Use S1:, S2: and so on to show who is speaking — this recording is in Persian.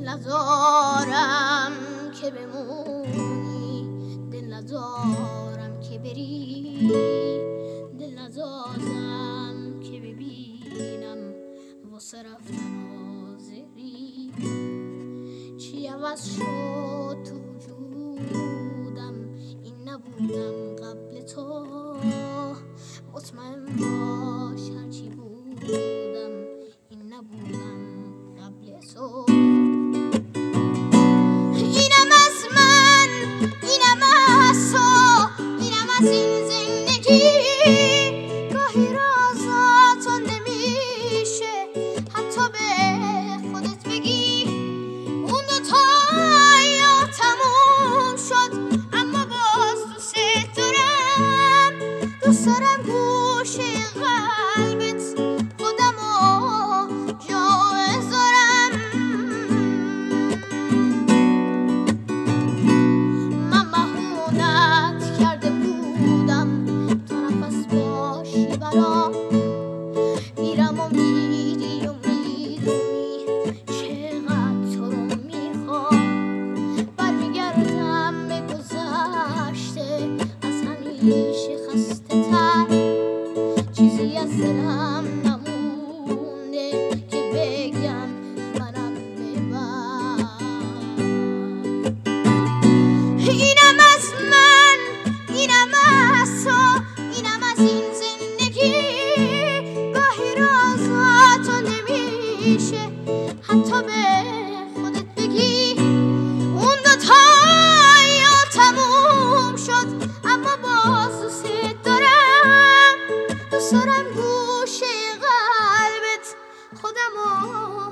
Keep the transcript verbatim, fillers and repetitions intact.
S1: دل نزارم که بمونی، دل نزارم که بری، دل نزازم که ببینم واسه رفتن حاضری. چی عوض شد تو وجودم، این نبودم قبل تو. مطمئن باش هرچی بودم، این نبودم قبل تو. اینم از من، اینم از تو، اینم از این زندگی. گاهی رازاتون نمیشه حتی به خودت بگی. اون دوتا یا تموم شد، اما باز دوست دارم. دوست دارم گوشه قلبت خودمو جا بذارم. من مهونت کرده بودم تا نفس باشی برام. میرم و میری و میدونی چقدر تو رو میخوام. برمیگردم به گذشته از همیشه خسته تر. چیزی از دلم نمونده که بگم منم ببر. اینم از من، اینم از تو، اینم از این زندگی. گاهی رازاتو نمیشه حتی به خودت بگی. اون دوتا یا تموم شد، اما باز دوست دارم. دوست دارم گوشه قلبت خودمو